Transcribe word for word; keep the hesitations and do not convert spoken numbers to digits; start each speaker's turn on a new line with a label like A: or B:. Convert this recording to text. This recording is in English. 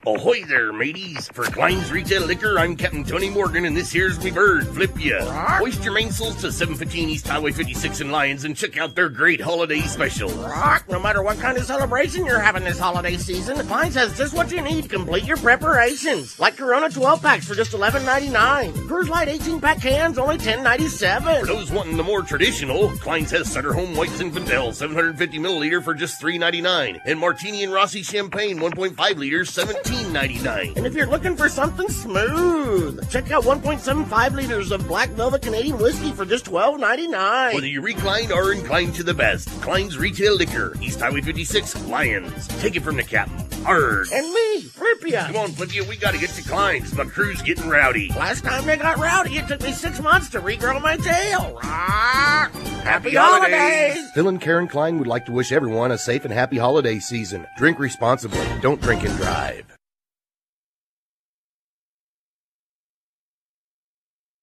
A: Ahoy there, mateys. For Klein's Retail Liquor, I'm Captain Tony Morgan, and this here's me bird, Flip ya. Hoist your mainsails to seven fifteen East Highway fifty-six in Lyons and check out their great holiday specials.
B: No matter what kind of celebration you're having this holiday season, Klein's has just what you need to complete your preparations. Like Corona twelve packs for just eleven ninety-nine. Coors Light eighteen pack cans, only ten ninety-seven.
A: For those wanting the more traditional, Klein's has Sutter Home White Zinfandel seven hundred fifty milliliter for just three ninety-nine. And Martini and Rossi Champagne one point five liters, seventeen ninety-nine.
B: And if you're looking for something smooth, check out one point seven five liters of Black Velvet Canadian whiskey for just twelve ninety-nine.
A: Whether you recline or incline to the best, Klein's Retail Liquor, East Highway fifty-six, Lyons. Take it from the captain. Arrgh.
B: And me, Flipia.
A: Come on, Flipia, we gotta get to Klein's. My crew's getting rowdy.
B: Last time they got rowdy, it took me six months to regrow my tail. Happy,
A: happy
B: holidays.
A: holidays!
C: Phil and Karen Klein would like to wish everyone a safe and happy holiday season. Drink responsibly. Don't drink and drive.